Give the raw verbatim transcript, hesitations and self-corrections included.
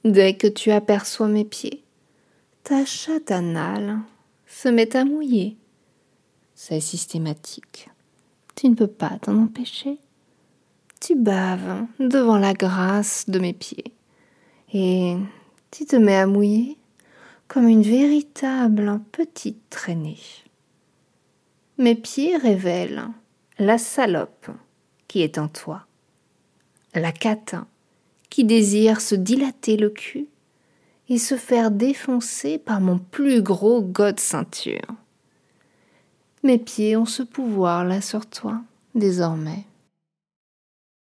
Dès que tu aperçois mes pieds, ta chatte anale se met à mouiller. C'est systématique. Tu ne peux pas t'en empêcher. Tu baves devant la grâce de mes pieds et tu te mets à mouiller comme une véritable petite traînée. Mes pieds révèlent la salope qui est en toi, la catin qui désire se dilater le cul et se faire défoncer par mon plus gros god ceinture. Mes pieds ont ce pouvoir-là sur toi, désormais.